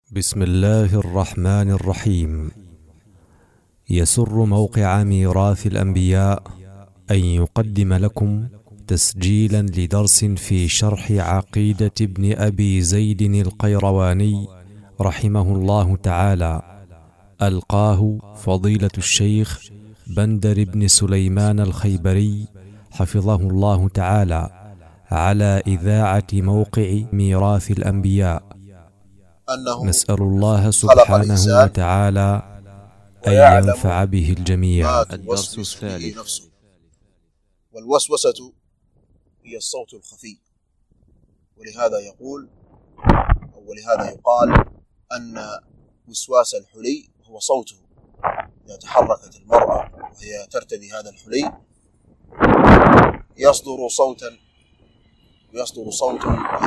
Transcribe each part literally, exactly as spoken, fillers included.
بسم الله الرحمن الرحيم. يسر موقع ميراث الأنبياء أن يقدم لكم تسجيلا لدرس في شرح عقيدة ابن أبي زيد القيرواني رحمه الله تعالى، ألقاه فضيلة الشيخ بندر بن سليمان الخيبري حفظه الله تعالى على إذاعة موقع ميراث الأنبياء. نسأل الله سبحانه وتعالى أن ينفع به الجميع. الدرس الثالث. والوسوسة هي الصوت الخفي، ولهذا يقول أو ولهذا يقال أن وسواس الحلي هو صوته. إذا تحركت المرأة وهي ترتدي هذا الحلي يصدر صوتا يصدر صوت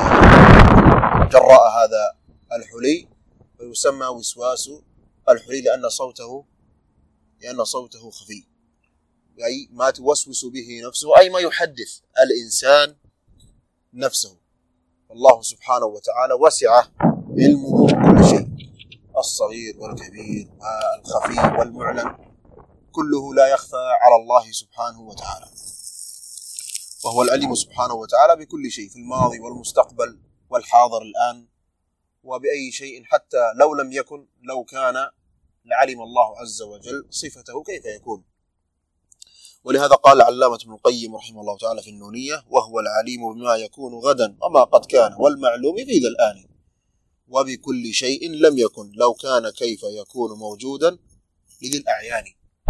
جراء هذا الحلي، ويسمى وسواس الحلي لأن صوته لأن صوته خفي، أي ما توسوس به نفسه، أي ما يحدث الإنسان نفسه. الله سبحانه وتعالى وسع علمه كل شيء، الصغير والكبير والخفي والمعلن، كله لا يخفى على الله سبحانه وتعالى، وهو العليم سبحانه وتعالى بكل شيء في الماضي والمستقبل والحاضر الآن، وبأي شيء حتى لو لم يكن، لو كان لعلم الله عز وجل صفته كيف يكون. ولهذا قال علامة ابن القيم رحمه الله تعالى في النونية: وهو العليم بما يكون غدا وما قد كان والمعلوم في ذا الآن، وبكل شيء لم يكن لو كان كيف يكون موجودا لذي الأعيان.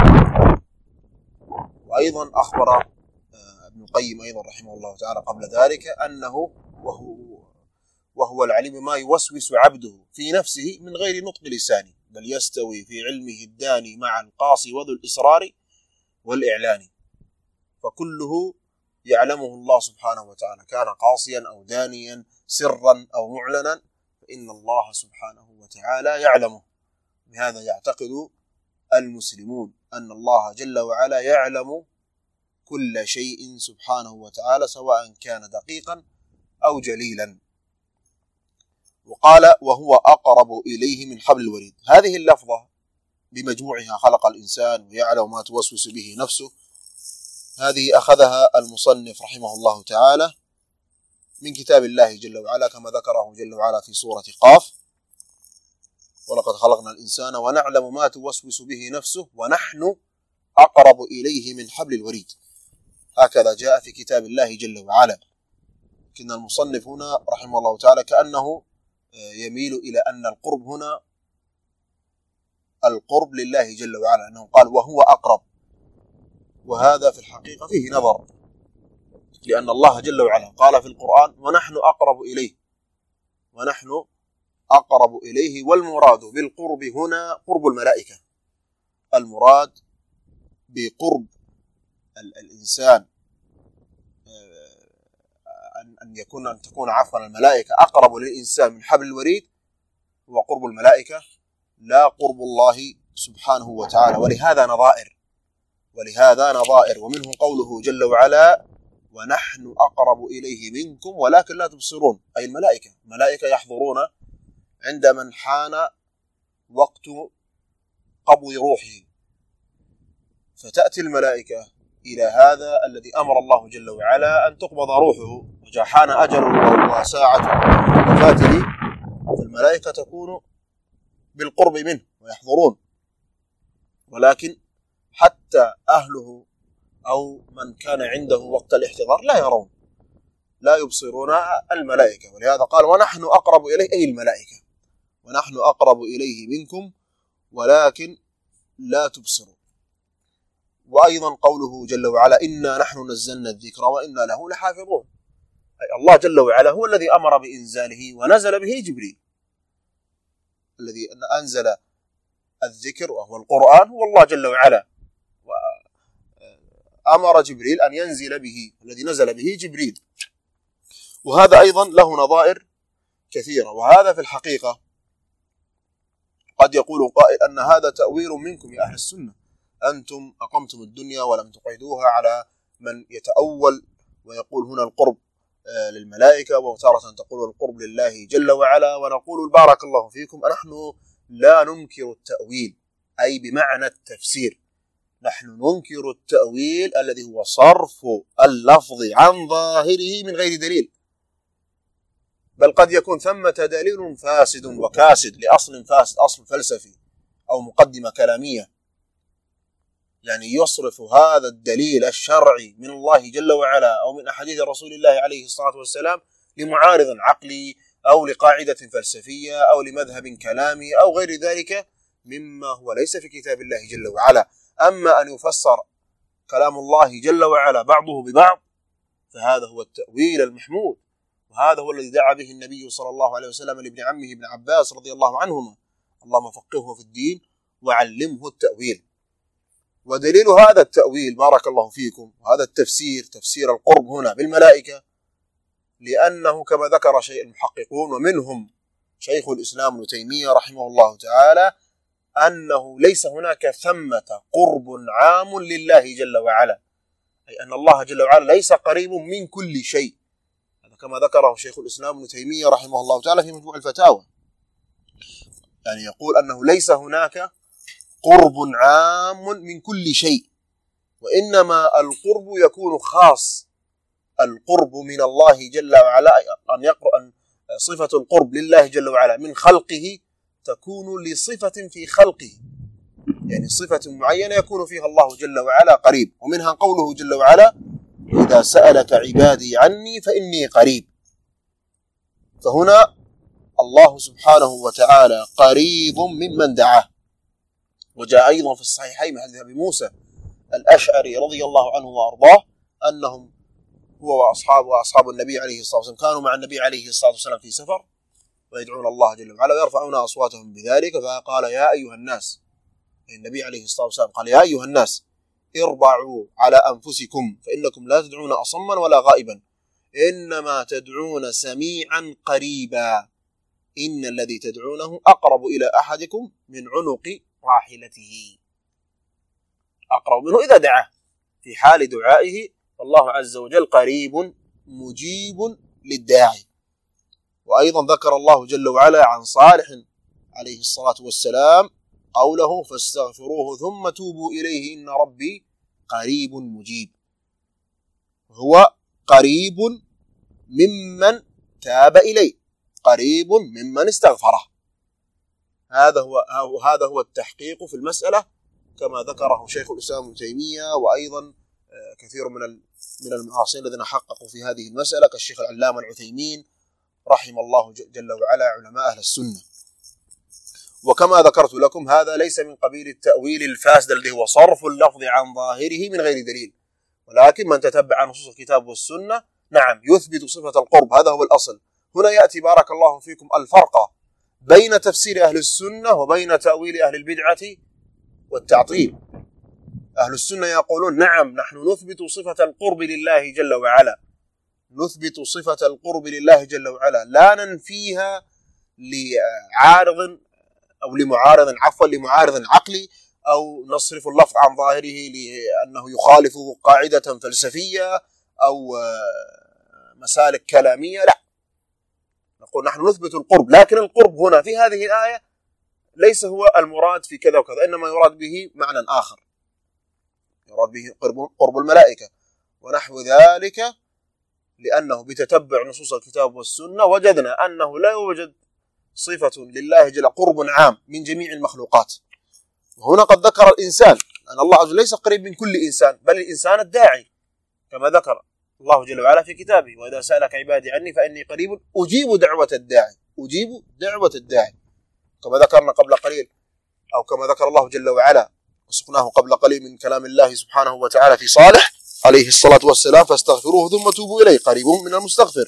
وأيضا أخبر ابن القيم أيضا رحمه الله تعالى قبل ذلك أنه وهو وهو العليم ما يوسوس عبده في نفسه من غير نطق لسانه، بل يستوي في علمه الداني مع القاصي وذو الإصرار والإعلان، فكله يعلمه الله سبحانه وتعالى، كان قاصيا أو دانيا، سرا أو معلنا، فإن الله سبحانه وتعالى يعلمه. بهذا يعتقد المسلمون أن الله جل وعلا يعلم كل شيء سبحانه وتعالى، سواء كان دقيقا أو جليلا. وقال: وهو أقرب إليه من حبل الوريد. هذه اللفظة بمجموعها خلق الإنسان ويعلم ما توسوس به نفسه، هذه أخذها المصنف رحمه الله تعالى من كتاب الله جل وعلا، كما ذكره جل وعلا في سورة قاف: ولقد خلقنا الإنسان ونعلم ما توسوس به نفسه ونحن أقرب إليه من حبل الوريد. هكذا جاء في كتاب الله جل وعلا. لكن المصنف هنا رحمه الله تعالى كأنه يميل إلى أن القرب هنا القرب لله جل وعلا، أنه قال وهو أقرب، وهذا في الحقيقة فيه نظر، لأن الله جل وعلا قال في القرآن: ونحن أقرب إليه، ونحن أقرب إليه. والمراد بالقرب هنا قرب الملائكة. المراد بقرب الإنسان أن يكون أن تكون عفوا الملائكة أقرب للإنسان من حبل الوريد، هو قرب الملائكة لا قرب الله سبحانه وتعالى. ولهذا نظائر ولهذا نظائر ومنه قوله جل وعلا: ونحن أقرب إليه منكم ولكن لا تبصرون، أي الملائكة الملائكة يحضرون عند من حان وقت قبض روحه، فتأتي الملائكة إلى هذا الذي أمر الله جل وعلا أن تقبض روحه، وجاء حان أجله وساعة وفاته، فالملائكة تكون بالقرب منه ويحضرون، ولكن حتى أهله أو من كان عنده وقت الاحتضار لا يرون لا يبصرون الملائكة. ولهذا قال: ونحن أقرب إليه، أي الملائكة، ونحن أقرب إليه منكم ولكن لا تبصرون. وأيضا قوله جل وعلا: إنا نحن نزلنا الذكر وإنا له لحافظون، أي الله جل وعلا هو الذي أمر بإنزاله ونزل به جبريل. الذي أنزل الذكر وهو القرآن هو الله جل وعلا، وأمر جبريل أن ينزل به، الذي نزل به جبريل. وهذا أيضا له نظائر كثيرة. وهذا في الحقيقة قد يقول قائل أن هذا تأويل منكم يا أهل السنة، أنتم أقمتم الدنيا ولم تقعدوها على من يتأول ويقول هنا القرب للملائكة، وتارة تقول القرب لله جل وعلا. ونقول بارك الله فيكم نحن لا ننكر التأويل أي بمعنى التفسير، نحن ننكر التأويل الذي هو صرف اللفظ عن ظاهره من غير دليل، بل قد يكون ثمة دليل فاسد وكاسد لأصل فاسد، أصل فلسفي أو مقدمة كلامية، يعني يصرف هذا الدليل الشرعي من الله جل وعلا أو من أحاديث رسول الله عليه الصلاة والسلام لمعارض عقلي أو لقاعدة فلسفية أو لمذهب كلامي أو غير ذلك مما هو ليس في كتاب الله جل وعلا. أما أن يفسر كلام الله جل وعلا بعضه ببعض فهذا هو التأويل المحمود، وهذا هو الذي دعا به النبي صلى الله عليه وسلم لابن عمه ابن عباس رضي الله عنهما: اللهم فقهه في الدين وعلمه التأويل. ودليل هذا التأويل بارك الله فيكم وهذا التفسير، تفسير القرب هنا بالملائكة، لأنه كما ذكر شيء المحققون ومنهم شيخ الإسلام ابن تيمية رحمه الله تعالى أنه ليس هناك ثمة قرب عام لله جل وعلا، أي أن الله جل وعلا ليس قريب من كل شيء، هذا كما ذكره شيخ الإسلام ابن تيمية رحمه الله تعالى في مجموع الفتاوى، يعني يقول أنه ليس هناك قرب عام من كل شيء، وإنما القرب يكون خاص، القرب من الله جل وعلا أن يقرأ أن صفة القرب لله جل وعلا من خلقه تكون لصفة في خلقه، يعني صفة معينة يكون فيها الله جل وعلا قريب، ومنها قوله جل وعلا: إذا سألك عبادي عني فإني قريب. فهنا الله سبحانه وتعالى قريب ممن دعاه. وجاء أيضا في الصحيحين من حديث أبي موسى الأشعري رضي الله عنه وأرضاه أنهم هو وأصحابه وأصحاب النبي عليه الصلاة والسلام كانوا مع النبي عليه الصلاة والسلام في سفر ويدعون الله جل وعلا ويرفعون أصواتهم بذلك، فقال: يا أيها الناس، النبي عليه الصلاة والسلام قال: يا أيها الناس اربعوا على أنفسكم فإنكم لا تدعون أصما ولا غائبا، إنما تدعون سميعا قريبا، إن الذي تدعونه أقرب إلى أحدكم من عنق راحلته، أقرب منه إذا دعاه، في حال دعائه فالله عز وجل قريب مجيب للداعي. وأيضا ذكر الله جل وعلا عن صالح عليه الصلاة والسلام قوله: فاستغفروه ثم توبوا إليه إن ربي قريب مجيب، هو قريب ممن تاب إليه، قريب ممن استغفره. هذا هو هذا هو التحقيق في المسألة كما ذكره شيخ الإسلام ابن تيمية، وأيضا كثير من من المعاصرين الذين حققوا في هذه المسألة كالشيخ العلامة العثيمين رحم الله جل وعلا علماء أهل السنة. وكما ذكرت لكم هذا ليس من قبيل التأويل الفاسد الذي هو صرف اللفظ عن ظاهره من غير دليل، ولكن من تتبع نصوص الكتاب والسنة نعم يثبت صفة القرب، هذا هو الأصل. هنا يأتي بارك الله فيكم الفرق بين تفسير أهل السنة وبين تأويل أهل البدعة والتعطيل. أهل السنة يقولون: نعم نحن نثبت صفة القرب لله جل وعلا، نثبت صفة القرب لله جل وعلا، لا ننفيها لعارض أو لمعارض عفوا لمعارض عقلي، أو نصرف اللفظ عن ظاهره لأنه يخالف قاعدة فلسفية أو مسالك كلامية، لا، نقول نحن نثبت القرب، لكن القرب هنا في هذه الآية ليس هو المراد في كذا وكذا، إنما يراد به معنى آخر، يراد به قرب الملائكة ونحو ذلك، لأنه بتتبع نصوص الكتاب والسنة وجدنا أنه لا يوجد صفة لله جل قرب عام من جميع المخلوقات. وهنا قد ذكر الإنسان أن الله عز وجل ليس قريب من كل إنسان، بل الإنسان الداعي، كما ذكر الله جل وعلا في كتابه: وإذا سألك عبادي عني فإني قريب أجيب دعوة الداعي، أجيب دعوة الداعي، كما ذكرنا قبل قليل، أو كما ذكر الله جل وعلا وسقناه قبل قليل من كلام الله سبحانه وتعالى في صالح عليه الصلاة والسلام: فاستغفروه ثم توبوا إليه، قريب من المستغفر،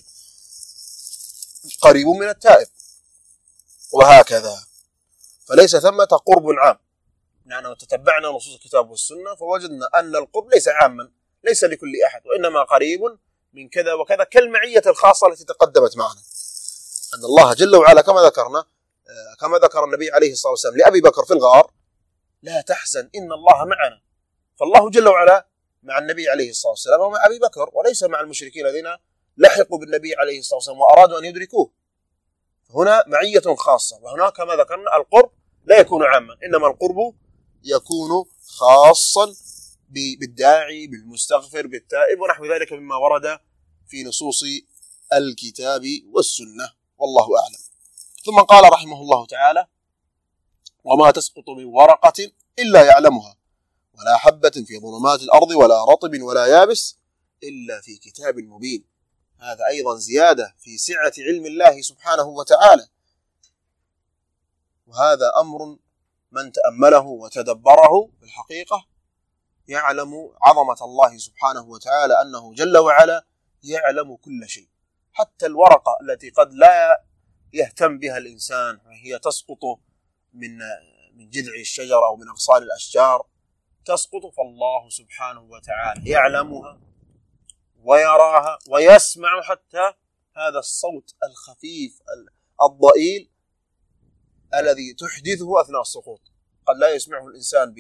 قريب من التائب، وهكذا. فليس ثمة قرب عام، لأننا تتبعنا نصوص الكتاب والسنة فوجدنا أن القرب ليس عاما، ليس لكل أحد، وإنما قريب من كذا وكذا، كالمعية الخاصة التي تقدمت معنا، أن الله جل وعلا كما ذكرنا كما ذكر النبي عليه الصلاة والسلام لأبي بكر في الغار: لا تحزن إن الله معنا. فالله جل وعلا مع النبي عليه الصلاة والسلام ومع أبي بكر، وليس مع المشركين الذين لحقوا بالنبي عليه الصلاة والسلام وأرادوا أن يدركوه. هنا معية خاصة، وهناك كما ذكرنا القرب لا يكون عاما، إنما القرب يكون خاصا بالداعي، بالمستغفر، بالتائب، ونحو ذلك مما ورد في نصوص الكتاب والسنة، والله أعلم. ثم قال رحمه الله تعالى: وما تسقط من ورقة إلا يعلمها، ولا حبة في ظلمات الأرض ولا رطب ولا يابس إلا في كتاب مبين. هذا أيضا زيادة في سعة علم الله سبحانه وتعالى، وهذا أمر من تأمله وتدبره في الحقيقة يعلم عظمة الله سبحانه وتعالى، أنه جل وعلا يعلم كل شيء، حتى الورقة التي قد لا يهتم بها الإنسان وهي تسقط من من جذع الشجر أو من أغصان الأشجار تسقط، فالله سبحانه وتعالى يعلمها ويراها ويسمع حتى هذا الصوت الخفيف الضئيل الذي تحدثه أثناء السقوط. قد لا يسمعه الإنسان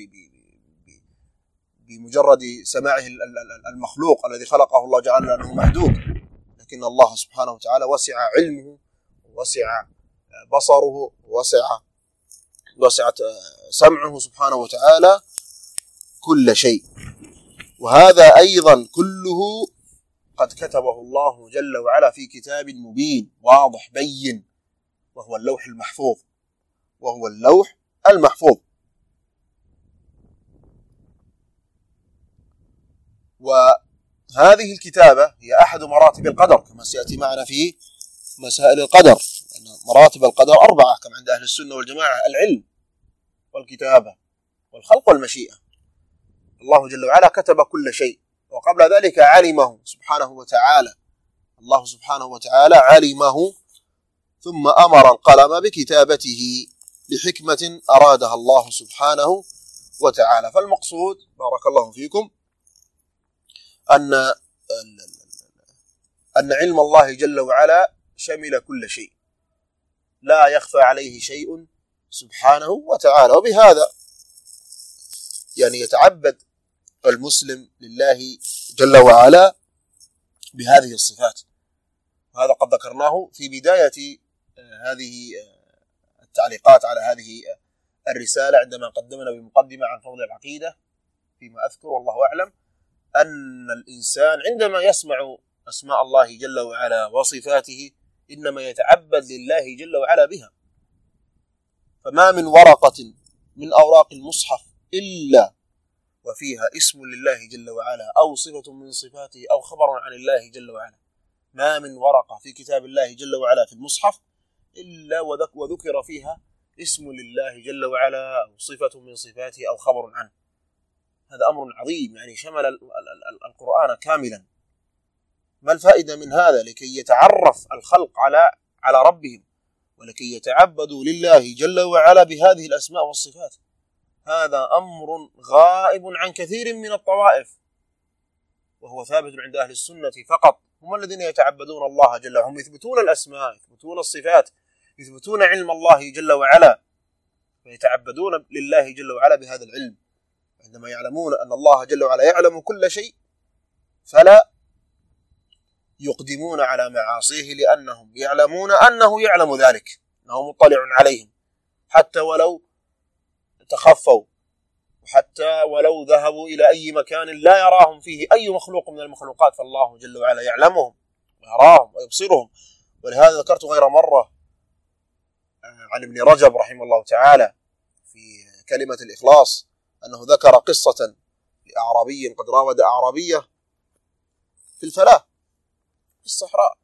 بمجرد سماعه المخلوق الذي خلقه الله جعل أنه محدود، لكن الله سبحانه وتعالى وسع علمه ووسع بصره ووسع وسعت سمعه سبحانه وتعالى كل شيء. وهذا أيضا كله قد كتبه الله جل وعلا في كتاب مبين واضح بين، وهو اللوح المحفوظ وهو اللوح المحفوظ. وهذه الكتابة هي أحد مراتب القدر كما سيأتي معنا في مسائل القدر. مراتب القدر أربعة كما عند أهل السنة والجماعة: العلم والكتابة والخلق والمشيئة. الله جل وعلا كتب كل شيء، وقبل ذلك علمه سبحانه وتعالى. الله سبحانه وتعالى علمه ثم أمر القلم بكتابته لحكمة أرادها الله سبحانه وتعالى. فالمقصود بارك الله فيكم أن أن علم الله جل وعلا شمل كل شيء، لا يخفى عليه شيء سبحانه وتعالى. وبهذا يعني يتعبد المسلم لله جل وعلا بهذه الصفات، وهذا قد ذكرناه في بداية هذه التعليقات على هذه الرسالة عندما قدمنا بمقدمة عن فضل العقيدة، فيما أذكر والله أعلم أن الإنسان عندما يسمع أسماء الله جل وعلا وصفاته إنما يتعبد لله جل وعلا بها. فما من ورقة من أوراق المصحف إلا وفيها اسم لله جل وعلا أو صفة من صفاته أو خبر عن الله جل وعلا. ما من ورقة في كتاب الله جل وعلا في المصحف إلا وذكر فيها اسم لله جل وعلا أو صفة من صفاته أو خبر عنه. هذا أمر عظيم، يعني شمل القرآن كاملا. ما الفائدة من هذا؟ لكي يتعرف الخلق على على ربهم، ولكي يتعبدوا لله جل وعلا بهذه الأسماء والصفات. هذا أمر غائب عن كثير من الطوائف، وهو ثابت عند أهل السنة فقط. هم الذين يتعبدون الله جل وعلا، هم يثبتون الأسماء، يثبتون الصفات، يثبتون علم الله جل وعلا، ويتعبدون لله جل وعلا بهذا العلم. عندما يعلمون أن الله جل وعلا يعلم كل شيء فلا يقدمون على معاصيه، لأنهم يعلمون أنه يعلم ذلك، أنه مطلع عليهم، حتى ولو تخفوا، وحتى ولو ذهبوا إلى أي مكان لا يراهم فيه أي مخلوق من المخلوقات، فالله جل وعلا يعلمهم ويراهم ويبصرهم. ولهذا ذكرت غير مرة عن ابن رجب رحمه الله تعالى في كلمة الإخلاص أنه ذكر قصة لأعرابي قد راود أعرابية في الفلاة في الصحراء،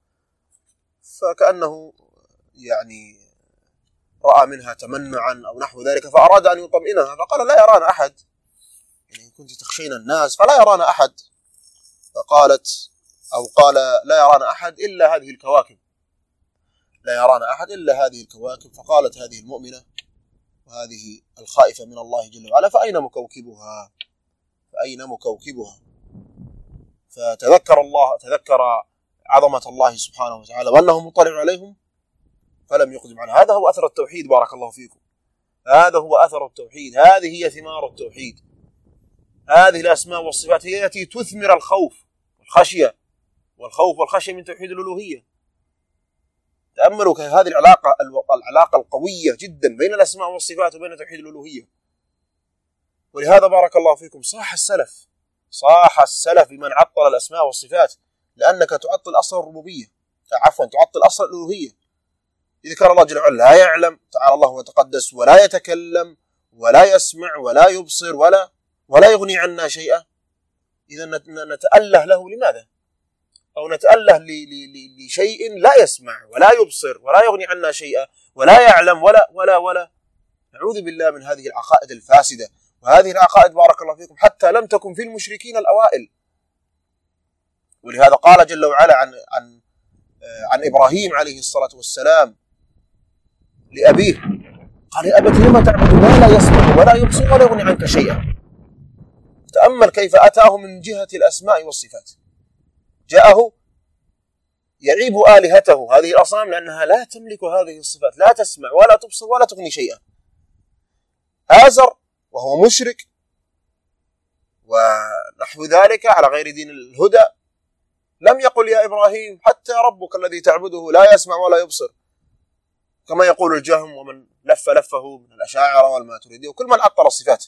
فكأنه يعني رأى منها تمنعا أو نحو ذلك، فأراد أن يطمئنها، فقال: لا يرانا أحد، يعني كنت تخشين الناس فلا يرانا أحد. فقالت أو قال: لا يرانا أحد إلا هذه الكواكب، لا يرانا أحد إلا هذه الكواكب. فقالت هذه المؤمنة وهذه الخائفة من الله جل وعلا: فأين مكوكبها؟ فأين مكوكبها؟ فتذكر الله، تذكر عظمة الله سبحانه وتعالى وأنه مطلع عليهم فلم يقدم عنها. هذا هو أثر التوحيد، بارك الله فيكم. هذا هو أثر التوحيد، هذه هي ثمار التوحيد. هذه الأسماء والصفات هي التي تثمر الخوف والخشية والخوف والخشية من توحيد الألوهية. تأملوا هذه العلاقة العلاقة القوية جدا بين الأسماء والصفات وبين توحيد الألوهية. ولهذا بارك الله فيكم صاح السلف صاح السلف بمن عطل الأسماء والصفات، لأنك تعطل أصل الربوبية، عفوا تعطل أصل الألوهية. إذا كان الله جل وعلا لا يعلم تعالى الله وتقدس ولا يتكلم ولا يسمع ولا يبصر ولا ولا يغني عنا شيئا، إذا نتأله له لماذا؟ أو نتأله لشيء لا يسمع ولا يبصر ولا يغني عنا شيئا ولا يعلم ولا ولا ولا نعوذ بالله من هذه العقائد الفاسدة. وهذه العقائد بارك الله فيكم حتى لم تكن في المشركين الأوائل. ولهذا قال جل وعلا عن عن عن إبراهيم عليه الصلاة والسلام لأبيه، قال يا أبت لما تعبد ما لا يسمع ولا يبصر ولا يغني عنك شيئا. تأمل كيف أتاه من جهة الأسماء والصفات، جاءه يعيب آلهته هذه الأصنام لأنها لا تملك هذه الصفات، لا تسمع ولا تبصر ولا تغني شيئا. آزر وهو مشرك ونحو ذلك على غير دين الهدى لم يقل يا إبراهيم حتى ربك الذي تعبده لا يسمع ولا يبصر، كما يقول الجهم ومن لف لفه من الأشاعرة والماتريدية وكل من عطل الصفات،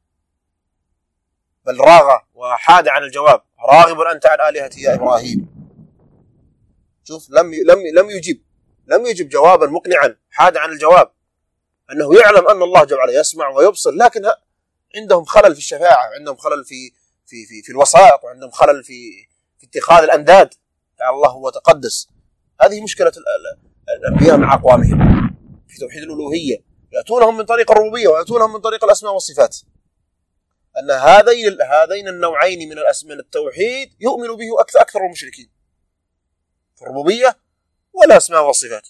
بل راغ وحاد عن الجواب، راغب أنت عن آلهتي يا إبراهيم. شوف لم لم لم يجب لم يجب جوابا مقنعا، حاد عن الجواب، أنه يعلم أن الله جل وعلا يسمع ويبصر، لكن عندهم خلل في الشفاعة، عندهم خلل في في في في الوسائط، وعندهم خلل في في اتخاذ الأنداد تعالى الله وتقدس. هذه مشكلة الأنبياء مع أقوامهم في توحيد الألوهية، يأتونهم من طريق الربوبية ويأتونهم من طريق الأسماء والصفات، أن هذين هذين النوعين من الأسماء التوحيد يؤمن به أكثر أكثر المشركين في الربوبية والأسماء والصفات،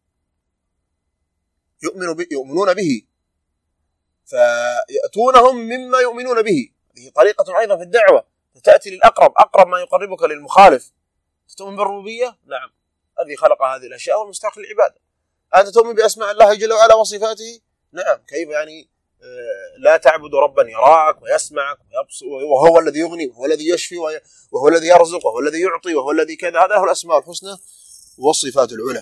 يؤمن به يؤمنون به فيأتونهم مما يؤمنون به. هذه طريقة أيضا في الدعوة، تأتي للأقرب، أقرب ما يقربك للمخالف. تؤمن بالربوبية؟ نعم، الذي خلق هذه الأشياء والمستحق للعبادة. أنت تؤمن بأسماء الله جل وعلا وصفاته؟ نعم. كيف يعني لا تعبد ربا يراك ويسمعك ويبصر وهو الذي يغني وهو الذي يشفي وهو الذي يرزق وهو الذي يعطي وهو الذي كذا؟ هذا هو الأسماء الحسنى والصفات العلى.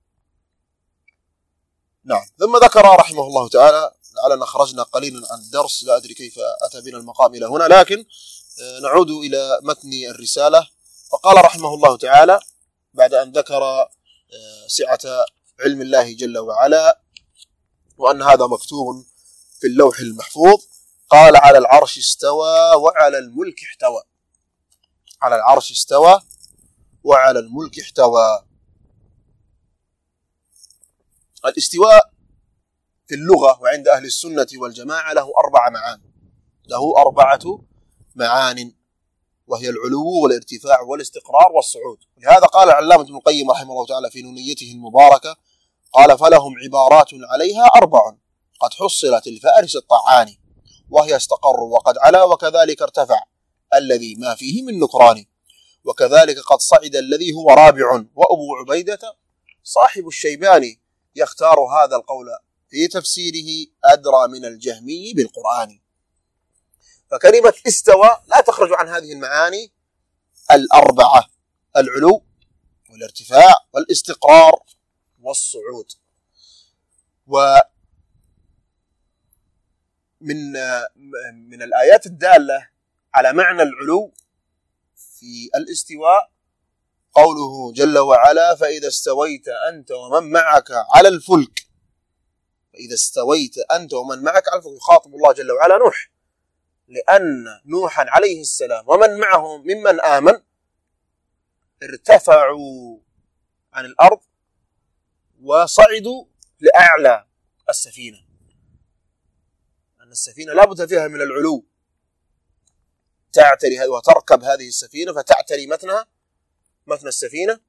نعم. ثم ذكر رحمه الله تعالى، لعلنا خرجنا قليلا عن الدرس، لا أدري كيف أتى بنا المقام إلى هنا، لكن نعود إلى متن الرسالة. فقال رحمه الله تعالى بعد أن ذكر سعة علم الله جل وعلا وأن هذا مكتوب في اللوح المحفوظ، قال على العرش استوى وعلى الملك احتوى. على العرش استوى وعلى الملك احتوى. الاستواء في اللغة وعند أهل السنة والجماعة له أربع معاني، له أربعة معان، وهي العلو والارتفاع والاستقرار والصعود. لهذا قال العلامة ابن القيم رحمه الله تعالى في نونيته المباركة، قال فلهم عبارات عليها أربع قد حصلت الفارس الطعان، وهي استقر وقد علا وكذلك ارتفع الذي ما فيه من نكران، وكذلك قد صعد الذي هو رابع، وأبو عبيدة صاحب الشيباني يختار هذا القول في تفسيره أدرى من الجهمي بالقرآن. فكلمة استوى لا تخرج عن هذه المعاني الأربعة: العلو والارتفاع والاستقرار والصعود. ومن من الآيات الدالة على معنى العلو في الاستواء قوله جل وعلا: فإذا استويت أنت ومن معك على الفلك. فإذا استويت أنت ومن معك على الفلك، يخاطب الله جل وعلا نوح، لأن نوحا عليه السلام ومن معه ممن آمن ارتفعوا عن الأرض وصعدوا لأعلى السفينة، أن السفينة لا بد فيها من العلو، تعتري وتركب هذه السفينة فتعتري متنها متن السفينة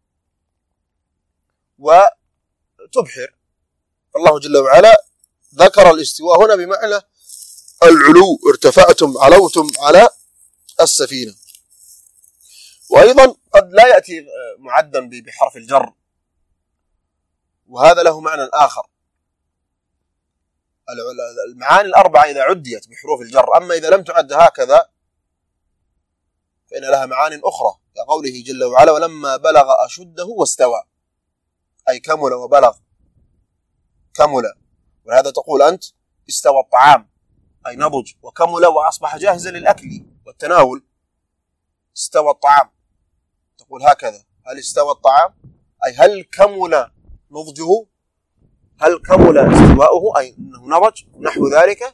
وتبحر. الله جل وعلا ذكر الاستواء هنا بمعنى العلو، ارتفعتم علوتم على السفينة. وأيضا قد لا يأتي معدا بحرف الجر، وهذا له معنى آخر. المعاني الأربعة إذا عديت بحروف الجر، أما إذا لم تعد هكذا فإن لها معاني أخرى. كقوله جل وعلا ولما بلغ أشده واستوى، أي كمل وبلغ، كمل. ولهذا تقول أنت استوى الطعام أي نضج وكمل وأصبح جاهزا للأكل والتناول. استوى الطعام تقول هكذا، هل استوى الطعام أي هل كمل نضجه، هل كمل استواؤه أي أنه نضج نحو ذلك.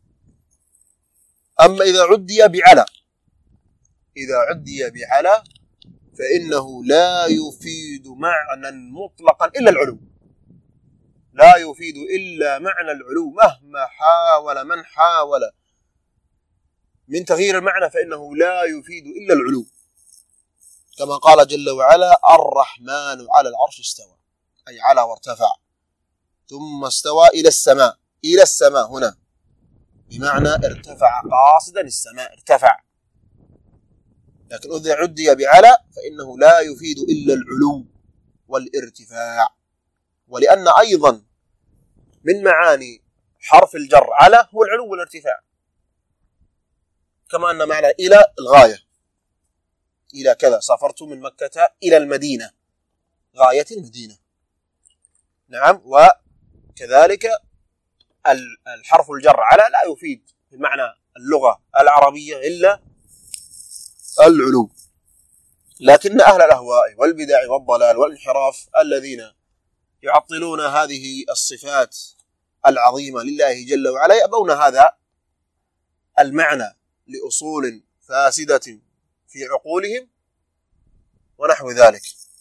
أما إذا عدي بعلى، إذا عدي بعلى فإنه لا يفيد معنى مطلقا إلا العلو، لا يفيد إلا معنى العلو مهما حاول من حاول من تغيير المعنى، فإنه لا يفيد إلا العلو، كما قال جل وعلا الرحمن على العرش استوى، أي على وارتفع، ثم استوى إلى السماء. إلى السماء هنا بمعنى ارتفع قاصدا السماء، ارتفع. لكن إذا عدي بعلى فإنه لا يفيد إلا العلو والارتفاع. ولأن أيضا من معاني حرف الجر على هو العلو والارتفاع، كما أن معنى إلى الغاية، إلى كذا سافرت من مكة إلى المدينة، غاية المدينة. نعم. وكذلك الحرف الجر على لا يفيد بمعنى اللغة العربية إلا العلو. لكن أهل الأهواء والبدع والضلال والانحراف الذين يعطلون هذه الصفات العظيمة لله جل وعلا يأبون هذا المعنى لأصول فاسدة في عقولهم ونحو ذلك.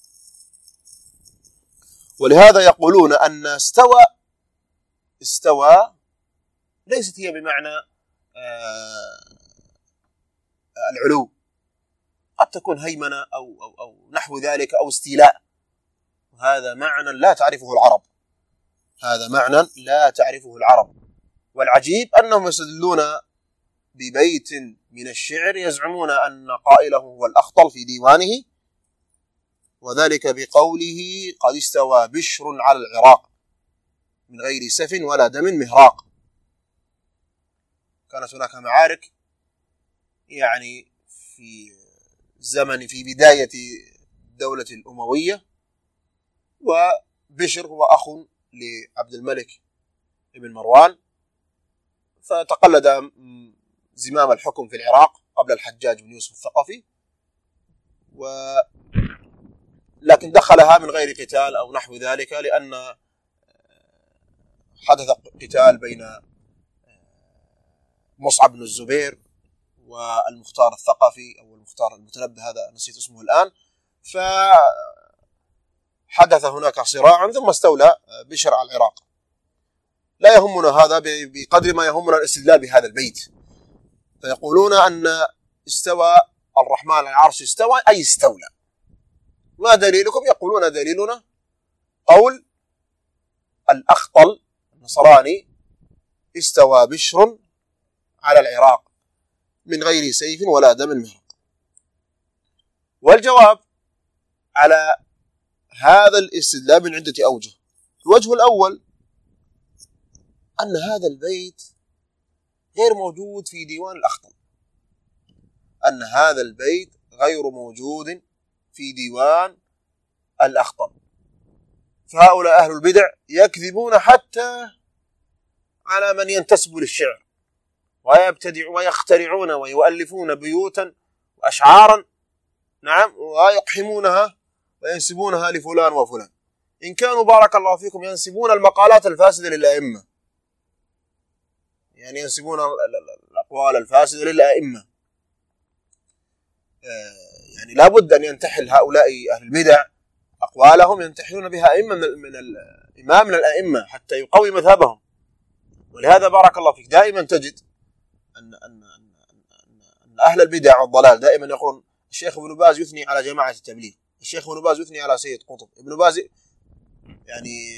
ولهذا يقولون أن استوى استوى ليست هي بمعنى آه العلو، قد تكون هيمنة أو, أو, أو نحو ذلك أو استيلاء، وهذا معنى لا تعرفه العرب، هذا معنى لا تعرفه العرب. والعجيب أنهم يستدلون ببيت من الشعر يزعمون أن قائله هو الأخطل في ديوانه، وذلك بقوله قد استوى بشر على العراق من غير سف ولا دم مهراق. كانت هناك معارك يعني في زمن في بداية الدولة الأموية، وبشر هو أخ لعبد الملك ابن مروان، فتقلد زمام الحكم في العراق قبل الحجاج بن يوسف الثقفي، و لكن دخلها من غير قتال أو نحو ذلك، لأن حدث قتال بين مصعب بن الزبير والمختار الثقفي أو المختار المتنبه، هذا نسيت اسمه الآن، فحدث هناك صراع ثم استولى بشر على العراق. لا يهمنا هذا بقدر ما يهمنا الاستدلال بهذا البيت. فيقولون أن استوى الرحمن على العرش استوى أي استولى. ما دليلكم؟ يقولون دليلنا قول الأخطل النصراني استوى بشر على العراق من غير سيف ولا دم مهرق. والجواب على هذا الاستدلال من عدة أوجه. الوجه الأول أن هذا البيت غير موجود في ديوان الأخطل، أن هذا البيت غير موجود في ديوان الأخطل. فهؤلاء أهل البدع يكذبون حتى على من ينتسب للشعر، ويبتدع ويخترعون ويؤلفون بيوتا وأشعارا، نعم، ويقحمونها وينسبونها لفلان وفلان. إن كانوا بارك الله فيكم ينسبون المقالات الفاسدة للأئمة، يعني ينسبون الأقوال الفاسدة للأئمة، يعني لابد أن ينتحل هؤلاء أهل البدع أقوالهم ينتحلون بها أئمة من, من الإمام من الأئمة حتى يقوي مذهبهم. ولهذا بارك الله فيك دائما تجد أن, أن, أن, أن أهل البدع والضلال دائما يقولون الشيخ ابن باز يثني على جماعة التبليغ، الشيخ ابن باز يثني على سيد قطب، ابن باز يعني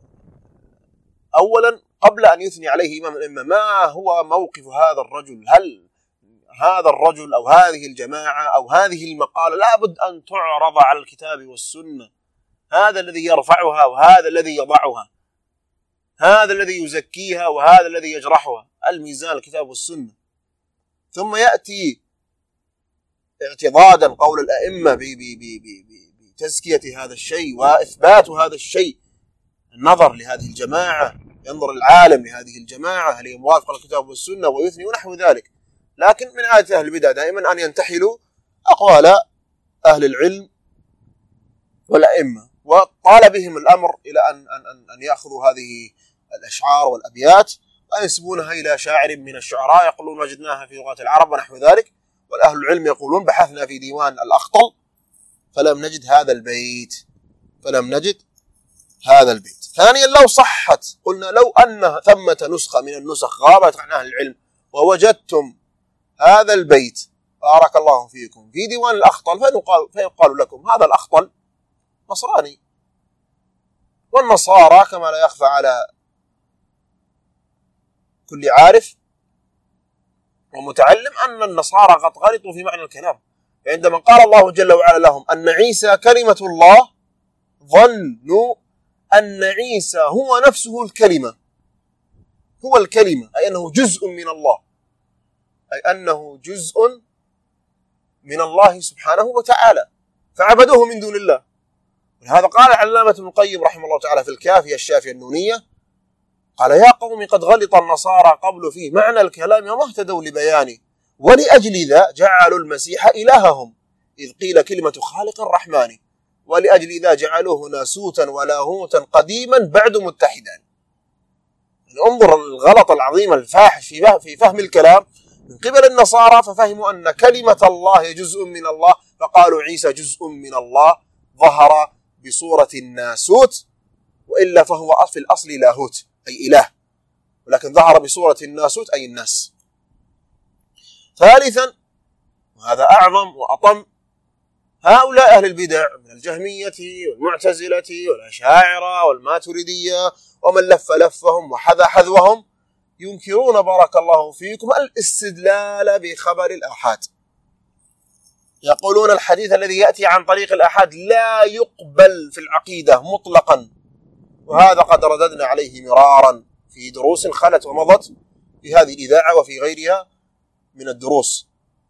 أولا قبل أن يثني عليه إمام الأئمة ما هو موقف هذا الرجل؟ هل هذا الرجل أو هذه الجماعة أو هذه المقالة لابد أن تعرض على الكتاب والسنة؟ هذا الذي يرفعها وهذا الذي يضعها، هذا الذي يزكيها وهذا الذي يجرحها، الميزان الكتاب والسنة. ثم يأتي اعتضادا قول الأئمة بتزكية هذا الشيء وإثبات هذا الشيء، النظر لهذه الجماعة، ينظر العالم لهذه الجماعة هل هي موافقة للكتاب والسنة ويثني ونحو ذلك. لكن من عادة أهل البدع دائما أن ينتحلوا أقوال أهل العلم والأئمة، وطال بهم الأمر إلى أن, أن, أن يأخذوا هذه الأشعار والأبيات وينسبونها إلى شاعر من الشعراء يقولون وجدناها في لغات العرب ونحو ذلك، والأهل العلم يقولون بحثنا في ديوان الأخطل فلم نجد هذا البيت فلم نجد هذا البيت. ثانيا لو صحت، قلنا لو أن ثمة نسخة من النسخ غابت عن أهل العلم ووجدتم هذا البيت بارك الله فيكم في ديوان الأخطل فيقال, فيقال لكم هذا الأخطل نصراني، والنصارى كما لا يخفى على كل عارف ومتعلم أن النصارى قد غلطوا في معنى الكلام. عندما قال الله جل وعلا لهم أن عيسى كلمة الله ظنوا أن عيسى هو نفسه الكلمة، هو الكلمة أي أنه جزء من الله، أي أنه جزء من الله سبحانه وتعالى، فعبدوه من دون الله. ولهذا قال علامة ابن القيم رحمه الله تعالى في الكافية الشافية النونية قال يا قوم قد غلط النصارى قبل في معنى الكلام وما اهتدوا لبيانه، ولأجل ذا جعلوا المسيح إلههم إذ قيل كلمة خالق الرحمن، ولأجل ذا جعلوه ناسوتا ولاهوتا قديما بعد متحدا. انظر الغلط العظيم الفاحش في فهم الكلام من قبل النصارى، ففهموا أن كلمة الله جزء من الله فقالوا عيسى جزء من الله ظهر بصورة الناسوت، وإلا فهو في الأصل لاهوت أي إله، ولكن ظهر بصورة الناسوت أي الناس. ثالثا وهذا أعظم وأطم، هؤلاء أهل البدع من الجهمية والمعتزلة والأشاعرة والماتريدية ومن لف لفهم وحذا حذوهم ينكرون بارك الله فيكم الاستدلال بخبر الآحاد، يقولون الحديث الذي يأتي عن طريق الآحاد لا يقبل في العقيدة مطلقا، وهذا قد رددنا عليه مرارا في دروس خلت ومضت في هذه الإذاعة وفي غيرها من الدروس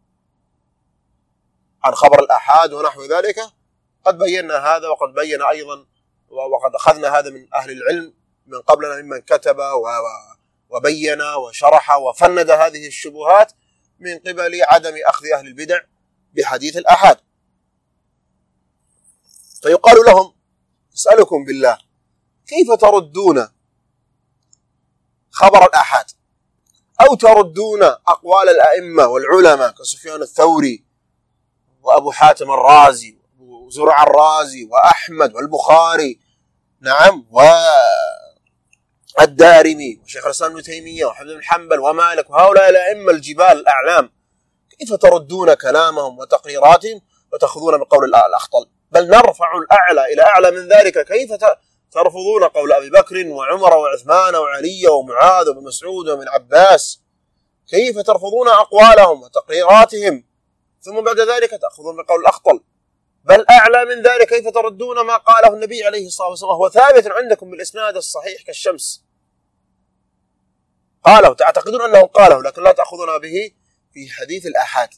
عن خبر الآحاد ونحو ذلك. قد بينا هذا، وقد بين أيضا وقد أخذنا هذا من أهل العلم من قبلنا ممن كتب وبين وشرح وفند هذه الشبهات من قبل عدم أخذ أهل البدع بحديث الآحاد. فيقال لهم اسألكم بالله كيف تردون خبر الآحاد أو تردون أقوال الأئمة والعلماء كسفيان الثوري وأبو حاتم الرازي وزرع الرازي وأحمد والبخاري نعم والدارمي وشيخ الإسلام ابن تيمية وأحمد بن حنبل ومالك وهؤلاء الأئمة الجبال الأعلام، كيف تردون كلامهم وتقريراتهم وتأخذون بقول الأخطل؟ بل نرفع الأعلى إلى أعلى من ذلك، كيف ترفضون قول أبي بكر وعمر وعثمان وعلي ومعاذ وابن مسعود وابن عباس؟ كيف ترفضون أقوالهم وتقريراتهم ثم بعد ذلك تأخذون بقول الأخطل؟ بل أعلى من ذلك، كيف تردون ما قاله النبي عليه الصلاة والسلام وهو ثابت عندكم بالإسناد الصحيح كالشمس، قاله تعتقدون أنه قاله لكن لا تأخذون به في حديث الآحاد.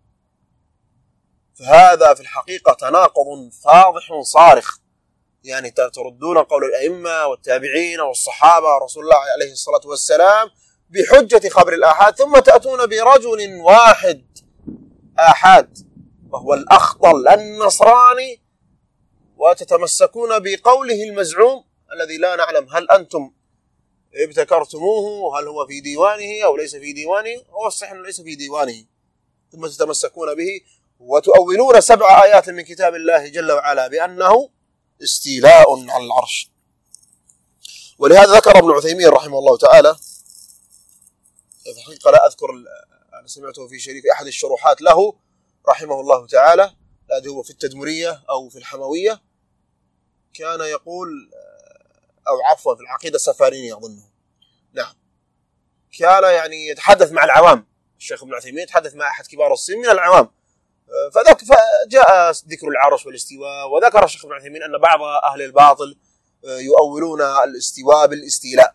فهذا في الحقيقة تناقض فاضح صارخ، يعني تردون قول الأئمة والتابعين والصحابة رسول الله عليه الصلاة والسلام بحجة خبر الآحاد، ثم تأتون برجل واحد آحاد وهو الأخطل النصراني وتتمسكون بقوله المزعوم الذي لا نعلم هل أنتم ابتكرتموه هل هو في ديوانه أو ليس في ديوانه، هو الصحيح أنه ليس في ديوانه، ثم تتمسكون به وتؤولون سبع آيات من كتاب الله جل وعلا بأنه استيلاء على العرش. ولهذا ذكر ابن عثيمين رحمه الله تعالى في الحقيقة لا أذكر، أنا سمعته في شريف أحد الشروحات له رحمه الله تعالى، لا هو في التدمرية أو في الحموية، كان يقول أو عفوا في العقيدة السفارينية أظنه، نعم، كان يعني يتحدث مع العوام، الشيخ ابن عثيمين يتحدث مع أحد كبار السن من العوام، فذك فجاء ذكر العرش والاستواء، وذكر الشيخ ابن عثيمين أن بعض أهل الباطل يؤولون الاستواء بالاستيلاء،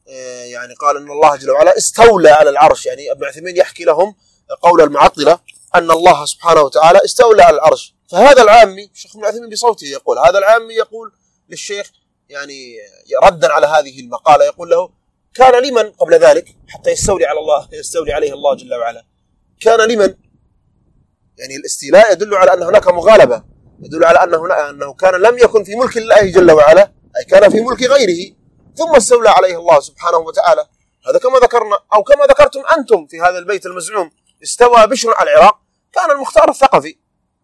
يعني قال أن الله جل وعلا استولى على العرش، يعني ابن عثيمين يحكي لهم قول المعطلة أن الله سبحانه وتعالى استولى على العرش. فهذا العامي الشيخ ابن عثيمين بصوته يقول، هذا العامي يقول للشيخ يعني ردا على هذه المقالة، يقول له: كان لمن قبل ذلك حتى يستولي على الله يستولي عليه الله جل وعلا؟ كان لمن؟ يعني الاستيلاء يدل على أن هناك مغالبة، يدل على أنه أنه كان لم يكن في ملك الله جل وعلا، أي كان في ملك غيره ثم استولى عليه الله سبحانه وتعالى. هذا كما ذكرنا أو كما ذكرتم أنتم في هذا البيت المزعوم، استوى بشر على العراق، كان المختار الثقفي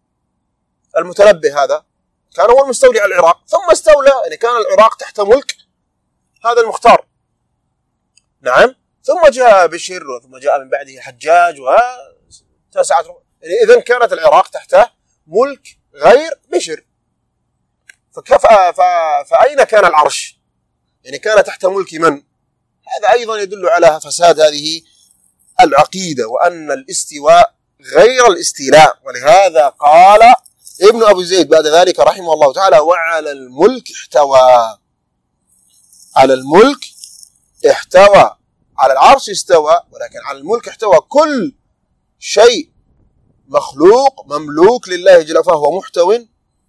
المتنبه هذا كان هو المستولي على العراق، ثم استولى، يعني كان العراق تحت ملك هذا المختار. نعم، ثم جاء بشر ثم جاء من بعده حجاج وتسعة، يعني إذن كانت العراق تحت ملك غير بشر. فكف... ف... فأين كان العرش؟ يعني كان تحت ملك من؟ هذا أيضا يدل على فساد هذه العقيدة، وأن الاستواء غير الاستيلاء. ولهذا قال ابن أبي زيد بعد ذلك رحمه الله تعالى: وعلى الملك احتوى. على الملك احتوى، على العرش استوى، ولكن على الملك احتوى. كل شيء مخلوق مملوك لله جل فهو محتو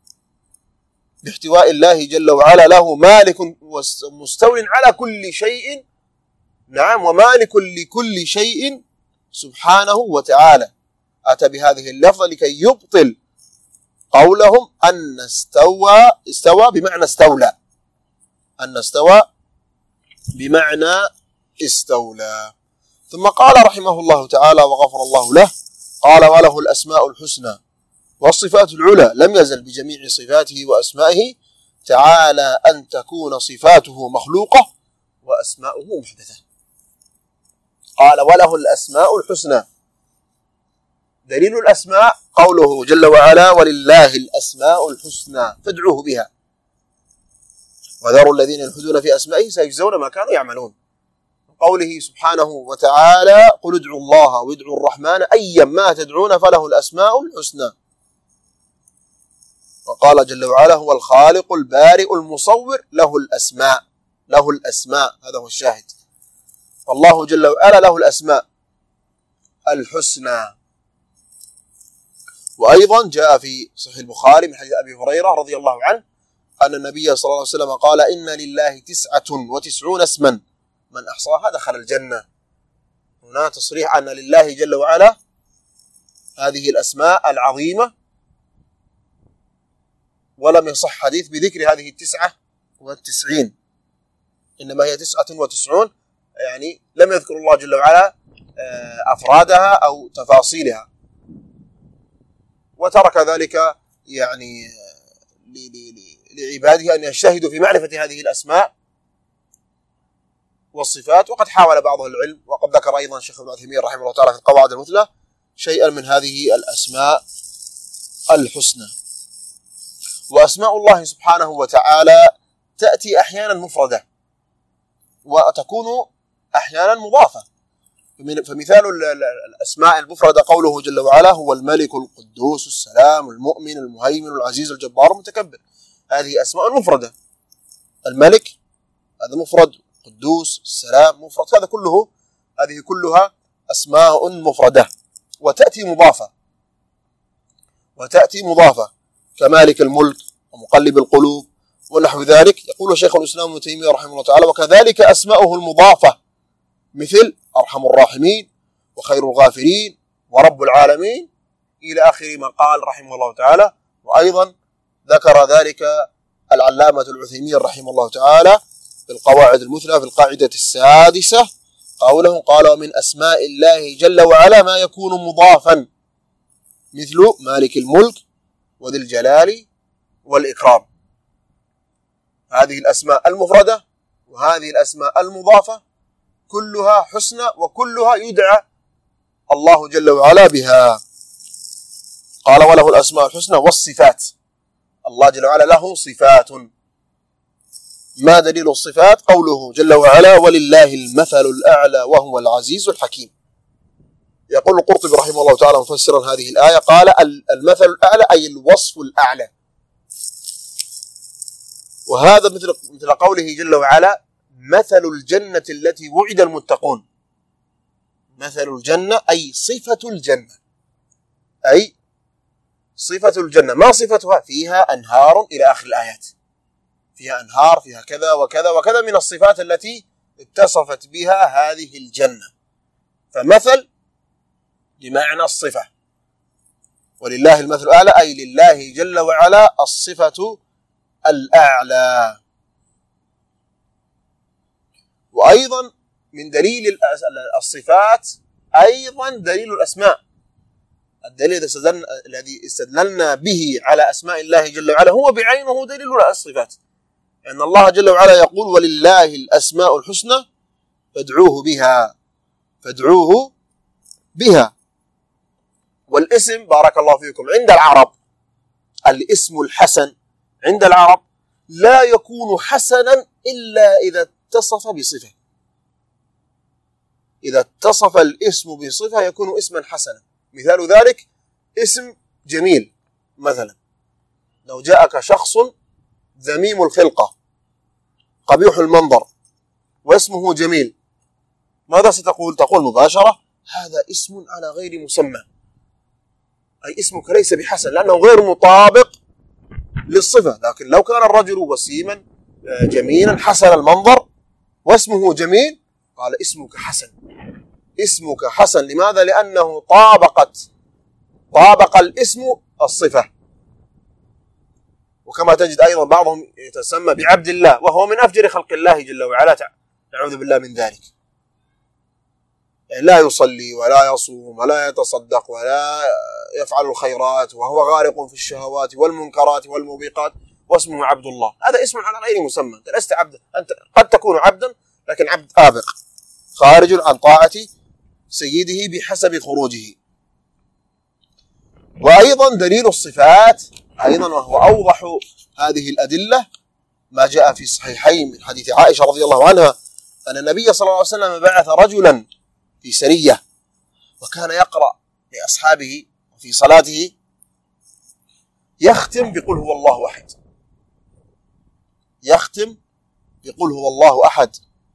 باحتواء الله جل وعلا، له مالك ومستول على كل شيء. نعم، ومالك لكل شيء سبحانه وتعالى. أتى بهذه اللفظة لكي يبطل قولهم أن استوى استوى بمعنى استولى، أن استوى بمعنى استولى. ثم قال رحمه الله تعالى وغفر الله له، قال: وله الأسماء الحسنى والصفات العلى، لم يزل بجميع صفاته وأسمائه تعالى أن تكون صفاته مخلوقة وأسماؤه محدثة. قال: وله الأسماء الحسنى. دليل الأسماء قوله جل وعلا: ولله الأسماء الحسنى فادعوه بها وذروا الذين يلحدون في أسمائه سيجزون ما كانوا يعملون. قوله سبحانه وتعالى: قل ادعوا الله وادعوا الرحمن أيا ما تدعون فله الأسماء الحسنى. وقال جل وعلا: هو الخالق البارئ المصور له الأسماء له الأسماء هذا هو الشاهد. فالله جل وعلا له الأسماء الحسنى. وأيضا جاء في صحيح البخاري من حديث أبي هريرة رضي الله عنه أن النبي صلى الله عليه وسلم قال: إن لله تسعة وتسعون اسما من أحصاها دخل الجنة. هنا تصريح أن لله جل وعلا هذه الأسماء العظيمة، ولم يصح حديث بذكر هذه التسعة والتسعين، إنما هي تسعة وتسعون، يعني لم يذكر الله جل وعلا أفرادها أو تفاصيلها، وترك ذلك يعني لعباده أن يجتهدوا في معرفة هذه الأسماء والصفات. وقد حاول بعض العلم، وقد ذكر أيضا الشيخ ابن عثيمين رحمه الله تعالى في القواعد المثلى شيئا من هذه الأسماء الحسنى. وأسماء الله سبحانه وتعالى تأتي أحيانا مفردة وتكون أحيانا مضافة. فمثال الأسماء المفردة قوله جل وعلا: هو الملك القدوس السلام المؤمن المهيمن العزيز الجبار المتكبر. هذه أسماء مفردة. الملك هذا مفرد، قدوس، السلام مفرد، هذا كله هذه كلها أسماء مفردة. وتأتي مضافة وتأتي مضافة كمالك الملك ومقلب القلوب ونحو ذلك. يقول شيخ الإسلام ابن تيمية رحمه الله تعالى: وكذلك أسماؤه المضافة مثل أرحم الراحمين وخير الغافرين ورب العالمين إلى آخر ما قال رحمه الله تعالى. وأيضا ذكر ذلك العلامة العثيمين رحمه الله تعالى في القواعد المثلى في القاعدة السادسة قوله: قال: ومن أسماء الله جل وعلا ما يكون مضافا مثل مالك الملك وذي الجلال والإكرام. هذه الأسماء المفردة وهذه الأسماء المضافة كلها حسنى وكلها يدعى الله جل وعلا بها. قال: وله الأسماء الحسنى والصفات. الله جل وعلا له صفات. ما دليل الصفات؟ قوله جل وعلا: ولله المثل الأعلى وهو العزيز الحكيم. يقول القرطبي رحمه الله تعالى مفسرا هذه الآية قال: المثل الأعلى أي الوصف الأعلى. وهذا مثل مثل قوله جل وعلا: مثل الجنة التي وعد المتقون. مثل الجنة أي صفة الجنة. أي صفة الجنة. ما صفتها؟ فيها أنهار إلى آخر الآيات، فيها أنهار، فيها كذا وكذا وكذا من الصفات التي اتصفت بها هذه الجنة. فمثل بمعنى الصفة، ولله المثل الأعلى، أي لله جل وعلا الصفة الأعلى. وأيضا من دليل الصفات أيضا دليل الأسماء. الدليل الذي استدللنا به على أسماء الله جل وعلا هو بعينه دليل الصفات، أن الله جل وعلا يقول ولله الأسماء الحسنى فادعوه بها فادعوه بها. والاسم بارك الله فيكم عند العرب، الاسم الحسن عند العرب لا يكون حسنا إلا إذا اتصف بصفة. إذا اتصف الاسم بصفة يكون اسما حسنا. مثال ذلك اسم جميل، مثلا لو جاءك شخص ذميم الخلقة قبيح المنظر واسمه جميل، ماذا ستقول؟ تقول مباشرة هذا اسم على غير مسمى، أي اسمك ليس بحسن لأنه غير مطابق للصفة. لكن لو كان الرجل وسيما جميلا حسن المنظر واسمه جميل قال اسمك حسن، اسمك حسن. لماذا؟ لأنه طابقت طابق الاسم الصفة. وكما تجد أيضا بعضهم يتسمى بعبد الله وهو من أفجر خلق الله جل وعلا، نعوذ بالله من ذلك، يعني لا يصلي ولا يصوم ولا يتصدق ولا يفعل الخيرات وهو غارق في الشهوات والمنكرات والموبقات واسمه عبد الله. هذا اسم على غير مسمى، أنت لست عبدا، أنت قد تكون عبدا لكن عبد آبق خارج عن طاعة سيده بحسب خروجه. وأيضا دليل الصفات أيضا وهو أوضح هذه الأدلة ما جاء في الصحيحين من حديث عائشة رضي الله عنها أن النبي صلى الله عليه وسلم بعث رجلا في سرية وكان يقرأ لأصحابه في صلاته يختم بقل هو الله أحد، يختم بقل هو الله أحد.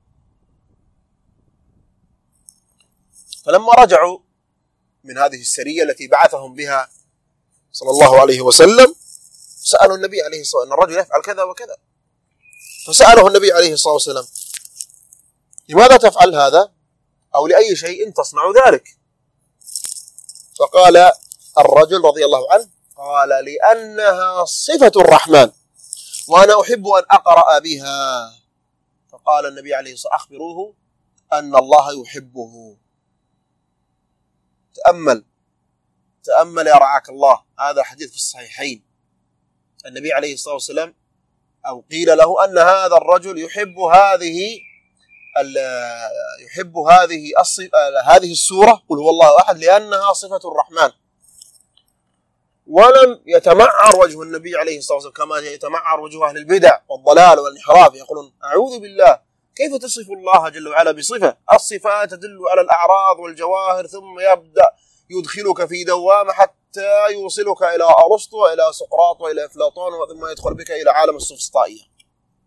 فلما رجعوا من هذه السرية التي بعثهم بها صلى الله عليه وسلم سألوا النبي عليه الصلاة والسلام أن الرجل يفعل كذا وكذا، فسأله النبي عليه الصلاة والسلام لماذا تفعل هذا أو لأي شيء تصنع ذلك؟ فقال الرجل رضي الله عنه قال لأنها صفة الرحمن وأنا أحب أن أقرأ بها. فقال النبي عليه الصلاة والسلام أخبروه أن الله يحبه. تأمل تأمل يا رعاك الله، هذا حديث في الصحيحين. النبي عليه الصلاة والسلام أو قيل له أن هذا الرجل يحب هذه يحب هذه هذه السورة قل هو الله أحد لأنها صفة الرحمن، ولم يتمعر وجه النبي عليه الصلاة والسلام كما يتمعر وجه أهل البدع والضلال والانحراف، يقولون أعوذ بالله كيف تصف الله جل وعلا بصفة؟ الصفات تدل على الأعراض والجواهر ثم يبدأ يدخلك في دوامة حتى يوصلك إلى أرسطو وإلى سقراط وإلى أفلاطون ثم يدخل بك إلى عالم السوفسطائية.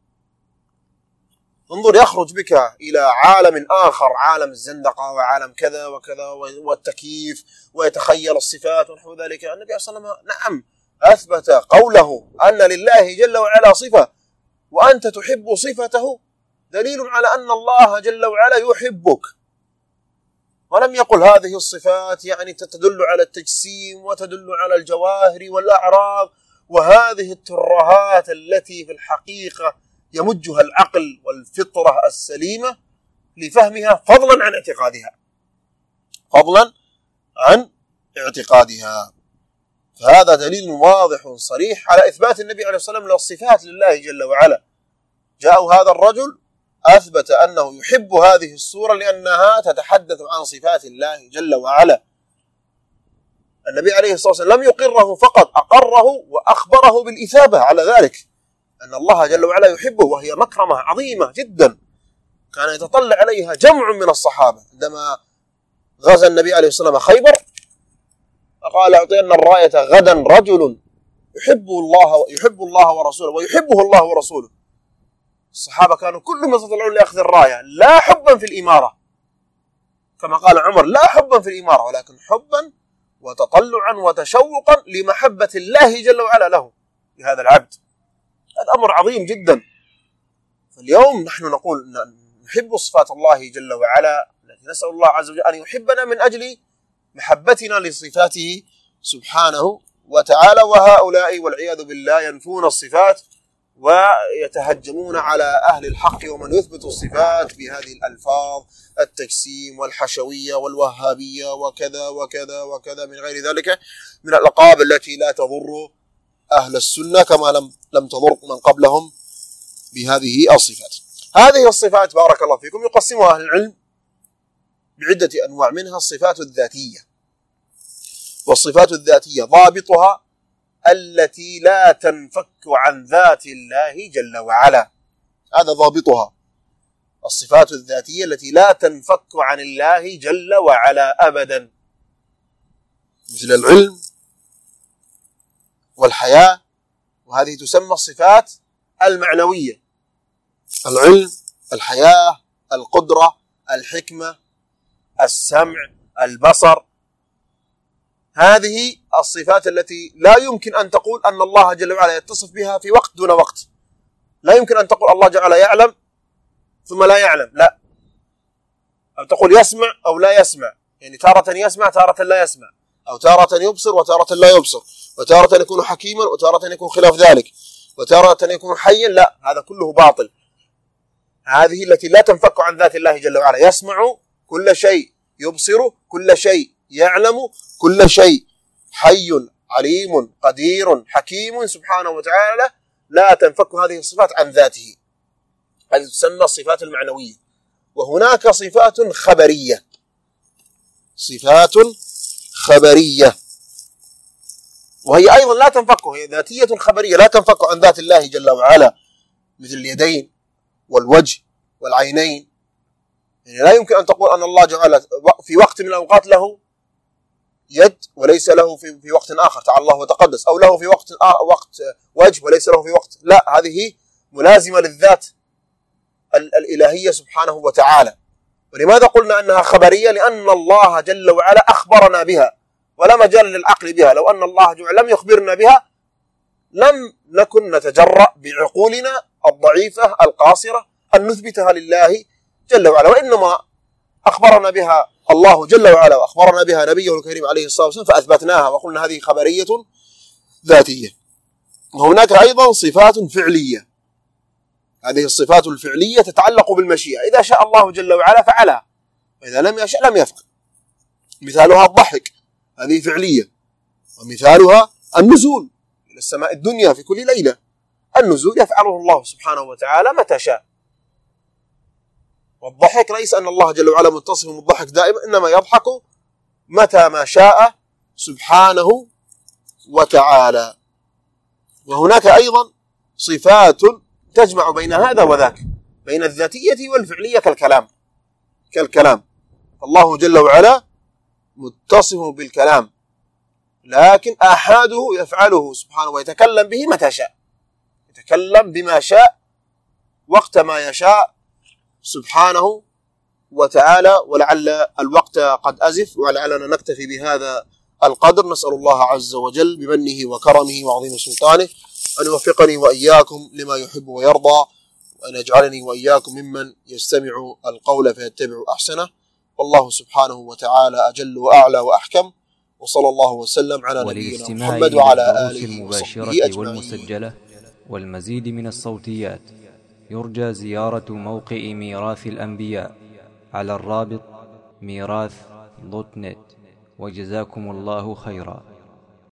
انظر، يخرج بك إلى عالم آخر، عالم الزندقة وعالم كذا وكذا والتكييف ويتخيل الصفات ونحو ذلك. النبي صلى الله عليه وسلم نعم أثبت قوله أن لله جل وعلا صفة وأنت تحب صفته دليل على أن الله جل وعلا يحبك، ولم يقل هذه الصفات يعني تدل على التجسيم وتدل على الجواهر والأعراض وهذه الترهات التي في الحقيقة يمجها العقل والفطرة السليمة لفهمها فضلا عن اعتقادها فضلا عن اعتقادها. فهذا دليل واضح صريح على إثبات النبي عليه الصلاة والسلام للصفات لله جل وعلا. جاءوا هذا الرجل أثبت أنه يحب هذه السورة لأنها تتحدث عن صفات الله جل وعلا. النبي عليه الصلاة والسلام لم يقره فقط، أقره وأخبره بالإثابة على ذلك، أن الله جل وعلا يحبه، وهي مكرمة عظيمة جدا كان يتطلع عليها جمع من الصحابة. عندما غزا النبي عليه الصلاة والسلام خيبر فقال أعطينا الراية غدا رجل يحب الله يحب الله ورسوله ويحبه الله ورسوله. الصحابة كانوا كلهم يتطلعون لأخذ الراية، لا حبا في الإمارة كما قال عمر، لا حبا في الإمارة ولكن حبا وتطلعا وتشوقا لمحبة الله جل وعلا له لهذا العبد. هذا أمر عظيم جدا. فاليوم نحن نقول نحب صفات الله جل وعلا التي نسأل الله عز وجل أن يحبنا من أجل محبتنا لصفاته سبحانه وتعالى. وهؤلاء والعياذ بالله ينفون الصفات ويتهجمون على أهل الحق ومن يثبت الصفات بهذه الألفاظ التجسيم والحشوية والوهابية وكذا وكذا وكذا من غير ذلك من الألقاب التي لا تضر أهل السنة كما لم لم تضر من قبلهم بهذه الصفات. هذه الصفات بارك الله فيكم يقسمها أهل العلم بعدة أنواع، منها الصفات الذاتية. والصفات الذاتية ضابطها التي لا تنفك عن ذات الله جل وعلا، هذا ضابطها، الصفات الذاتية التي لا تنفك عن الله جل وعلا أبدا، مثل العلم والحياة، وهذه تسمى الصفات المعنوية، العلم، الحياة، القدرة، الحكمة، السمع، البصر، هذه الصفات التي لا يمكن أن تقول أن الله جل وعلا يتصف بها في وقت دون وقت. لا يمكن أن تقول الله جل وعلا يعلم ثم لا يعلم، لا، أو تقول يسمع أو لا يسمع، يعني تارة يسمع تارة لا يسمع، أو تارة يبصر وتارة لا يبصر، وتارة يكون حكيما وتارة يكون خلاف ذلك، وتارة يكون حيا، لا، هذا كله باطل. هذه التي لا تنفك عن ذات الله جل وعلا، يسمع كل شيء، يبصر كل شيء، يعلم كل شيء، حي عليم قدير حكيم سبحانه وتعالى، لا تنفك هذه الصفات عن ذاته. هذه تسمى الصفات المعنوية. وهناك صفات خبرية، صفات خبرية وهي أيضا لا تنفك، هي ذاتية خبرية لا تنفك عن ذات الله جل وعلا، مثل اليدين والوجه والعينين. يعني لا يمكن أن تقول أن الله جعل في وقت من الأوقات له يد وليس له في, في وقت آخر، تعالى الله وتقدس، أو له في وقت وقت وجه وليس له في وقت، لا، هذه ملازمة للذات الإلهية سبحانه وتعالى. ولماذا قلنا أنها خبرية؟ لأن الله جل وعلا أخبرنا بها ولا مجال للعقل بها. لو أن الله جل وعلا لم يخبرنا بها لم نكن نتجرأ بعقولنا الضعيفة القاصرة أن نثبتها لله جل وعلا، وإنما أخبرنا بها الله جل وعلا وأخبرنا بها نبيه الكريم عليه الصلاة والسلام فأثبتناها وقلنا هذه خبرية ذاتية. وهناك أيضا صفات فعلية، هذه الصفات الفعلية تتعلق بالمشيئة، إذا شاء الله جل وعلا فعلها، وإذا لم يشاء لم يفعل. مثالها الضحك، هذه فعلية. ومثالها النزول إلى السماء الدنيا في كل ليلة، النزول يفعله الله سبحانه وتعالى متى شاء. والضحك ليس أن الله جل وعلا متصف بالضحك دائما، إنما يضحك متى ما شاء سبحانه وتعالى. وهناك أيضا صفات تجمع بين هذا وذاك، بين الذاتية والفعلية كالكلام كالكلام الله جل وعلا متصف بالكلام، لكن آحاده يفعله سبحانه ويتكلم به متى شاء، يتكلم بما شاء وقت ما يشاء سبحانه وتعالى. ولعل الوقت قد أزف، ولعلنا نكتفي بهذا القدر. نسأل الله عز وجل بمنه وكرمه وعظيم سلطانه أن يوفقني وإياكم لما يحب ويرضى، وأن يجعلني وإياكم ممن يستمع القول فيتبع أحسنه. والله سبحانه وتعالى أجل وأعلى وأحكم، وصلى الله وسلم على نبينا محمد وعلى آله وصحبه أجمعين. والمسجلة والمزيد من الصوتيات يرجى زيارة موقع ميراث الأنبياء على الرابط ميراث دوت نت. وجزاكم الله خيرا.